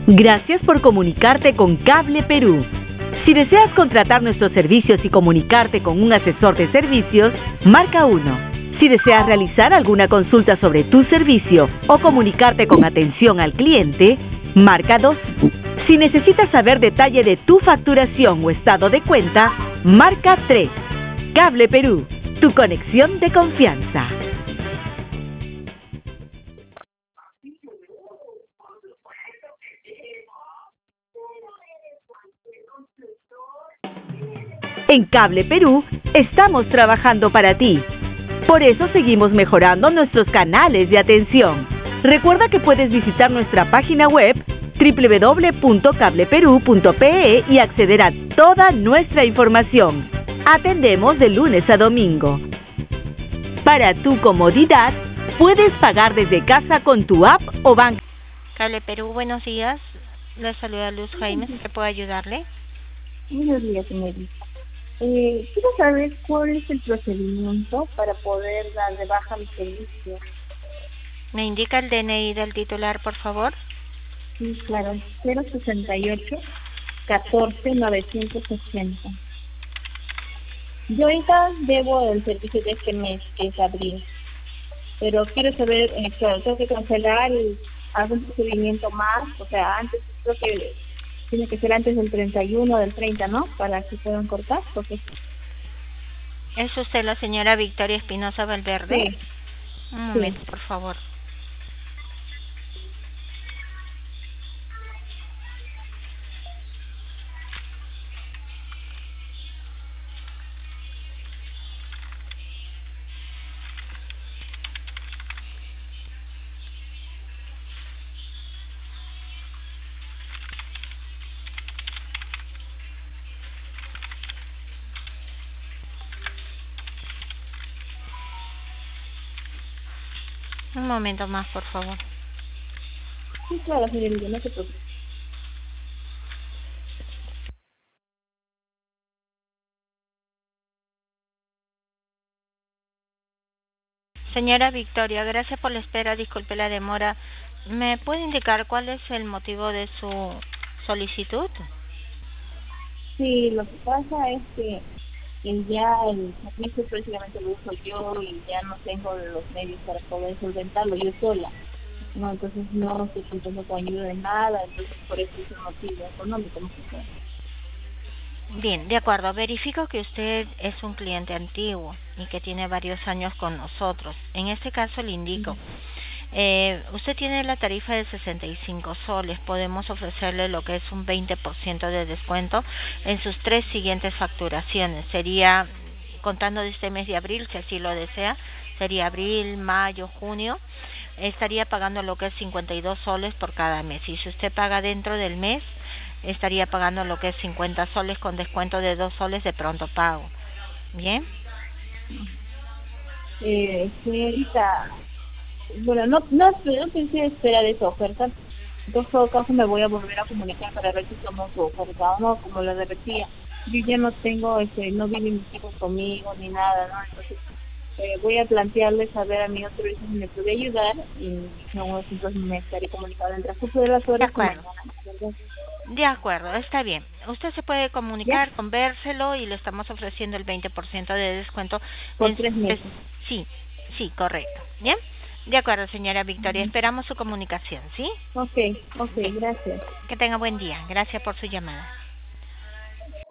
Gracias por comunicarte con Cable Perú. Si deseas contratar nuestros servicios y comunicarte con un asesor de servicios, marca 1. Si deseas realizar alguna consulta sobre tu servicio o comunicarte con atención al cliente, marca 2. Si necesitas saber detalle de tu facturación o estado de cuenta, marca 3. Cable Perú, tu conexión de confianza. En Cable Perú estamos trabajando para ti. Por eso seguimos mejorando nuestros canales de atención. Recuerda que puedes visitar nuestra página web www.cableperu.pe y acceder a toda nuestra información. Atendemos de lunes a domingo. Para tu comodidad, puedes pagar desde casa con tu app o banco. Cable Perú, buenos días. Le saluda Luz Jaime. ¿Qué puedo ayudarle? Buenos días, señorita. Quiero saber cuál es el procedimiento para poder dar de baja mi servicio. ¿Me indica el DNI del titular, por favor? Sí, claro, 068 14 980. Yo ahorita debo el servicio de este mes, que es abril, pero quiero saber, claro, tengo que cancelar algún procedimiento más, o sea, antes, creo que tiene que ser antes del 31 o del 30, ¿no? Para que puedan cortar, porque... ¿Es usted la señora Victoria Espinosa Valverde? Sí. Un momento, por favor. Un momento más, por favor. Sí, claro, señorita, no se preocupe. Señora Victoria, gracias por la espera, disculpe la demora. ¿Me puede indicar cuál es el motivo de su solicitud? Sí, lo que pasa es que ya el servicio prácticamente lo uso yo y ya no tengo los medios para poder solventarlo yo sola. No, entonces no estoy contando con ayuda de nada, entonces por eso es el motivo económico. ¿No? Bien, de acuerdo. Verifico que usted es un cliente antiguo y que tiene varios años con nosotros. En este caso le indico, usted tiene la tarifa de 65 soles. Podemos ofrecerle lo que es un 20% de descuento en sus 3 siguientes facturaciones. Sería, contando de este mes de abril, si así lo desea, sería abril, mayo, junio. Estaría pagando lo que es 52 soles por cada mes. Y si usted paga dentro del mes, estaría pagando lo que es 50 soles con descuento de 2 soles de pronto pago. ¿Bien? Señorita, bueno, no pensé esperar esa oferta. En todo caso me voy a volver a comunicar para ver si somos su oferta o no, como lo repetía. Yo ya no tengo, no viven mis hijos conmigo ni nada, ¿no? Entonces voy a plantearles a ver a mi otro hijo si me puede ayudar y no, entonces me estaré comunicando entre las horas. De acuerdo. De acuerdo, está bien. Usted se puede comunicar, ¿Ya? convérselo y le estamos ofreciendo el 20% de descuento. Por 3 meses. Sí, correcto. ¿Bien? De acuerdo, señora Victoria. Esperamos su comunicación, ¿sí? Ok, gracias. Que tenga buen día. Gracias por su llamada.